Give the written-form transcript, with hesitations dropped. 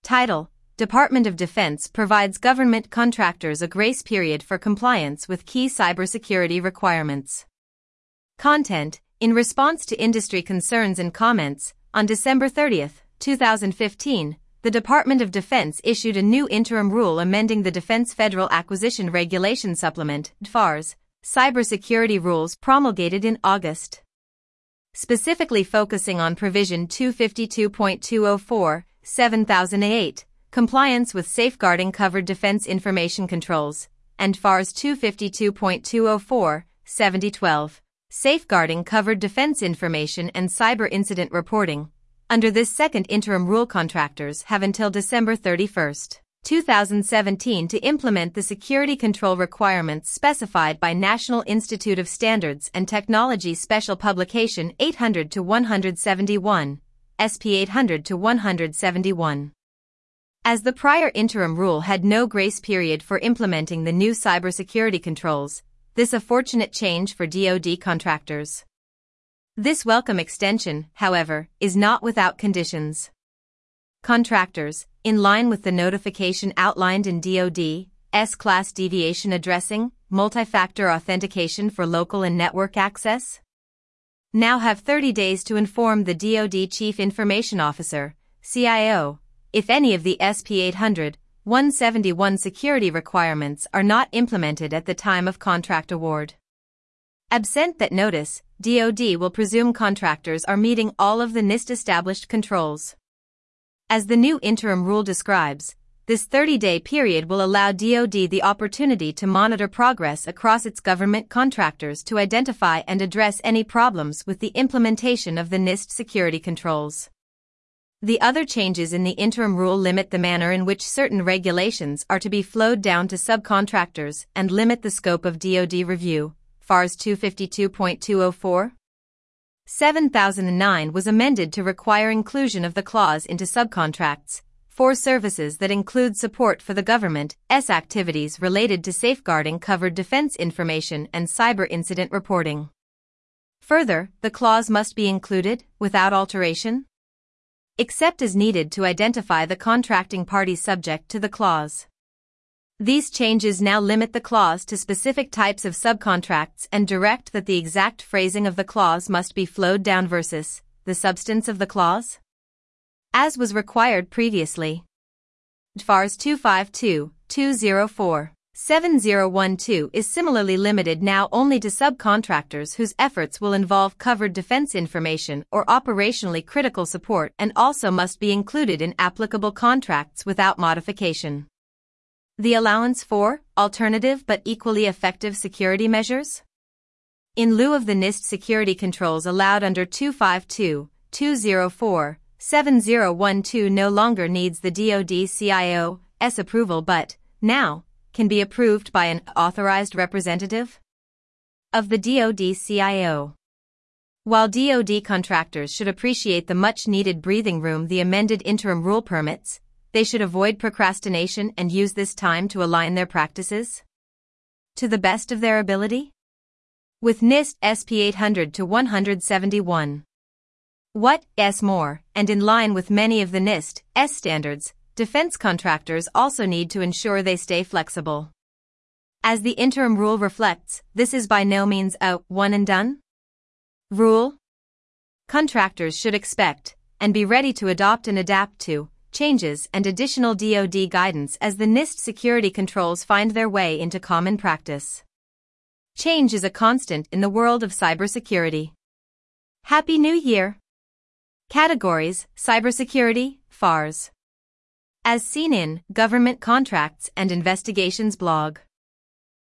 Title: Department of Defense provides government contractors a grace period for compliance with key cybersecurity requirements. Content: In response to industry concerns and comments, on December 30, 2015, the Department of Defense issued a new interim rule amending the Defense Federal Acquisition Regulation Supplement (DFARS) cybersecurity rules promulgated in August. Specifically focusing on Provision 252.204, 7008, compliance with safeguarding covered defense information controls, and FARS 252.204, 7012, safeguarding covered defense information and cyber incident reporting. Under this second interim rule, contractors have until December 31, 2017 to implement the security control requirements specified by National Institute of Standards and Technology Special Publication 800-171, SP 800-171. As the prior interim rule had no grace period for implementing the new cybersecurity controls, this a fortunate change for DoD contractors. This welcome extension, however, is not without conditions. Contractors, in line with the notification outlined in DoD S-Class Deviation Addressing, multi-factor authentication for local and network access, now have 30 days to inform the DoD Chief Information Officer, CIO, if any of the SP 800-171 security requirements are not implemented at the time of contract award. Absent that notice, DoD will presume contractors are meeting all of the NIST-established controls. As the new interim rule describes, this 30-day period will allow DoD the opportunity to monitor progress across its government contractors to identify and address any problems with the implementation of the NIST security controls. The other changes in the interim rule limit the manner in which certain regulations are to be flowed down to subcontractors and limit the scope of DoD review. FARS 252.204. 7009 was amended to require inclusion of the clause into subcontracts for services that include support for the government's activities related to safeguarding covered defense information and cyber incident reporting. Further, the clause must be included, without alteration, except as needed to identify the contracting parties subject to the clause. These changes now limit the clause to specific types of subcontracts and direct that the exact phrasing of the clause must be flowed down versus the substance of the clause, as was required previously. FARS 252.204, 7012 is similarly limited now only to subcontractors whose efforts will involve covered defense information or operationally critical support and also must be included in applicable contracts without modification. The allowance for alternative but equally effective security measures? In lieu of the NIST security controls allowed under 252.204, 7012 no longer needs the DoD CIO's approval but, now, can be approved by an authorized representative of the DoD CIO. While DoD contractors should appreciate the much-needed breathing room the amended interim rule permits, they should avoid procrastination and use this time to align their practices to the best of their ability with NIST SP 800-171. What's more, and in line with many of the NIST's standards, defense contractors also need to ensure they stay flexible. As the interim rule reflects, this is by no means a one-and-done rule. Contractors should expect and be ready to adopt and adapt to changes and additional DoD guidance as the NIST security controls find their way into common practice. Change is a constant in the world of cybersecurity. Happy New Year! Categories: Cybersecurity, FARS. As seen in Government Contracts and Investigations blog.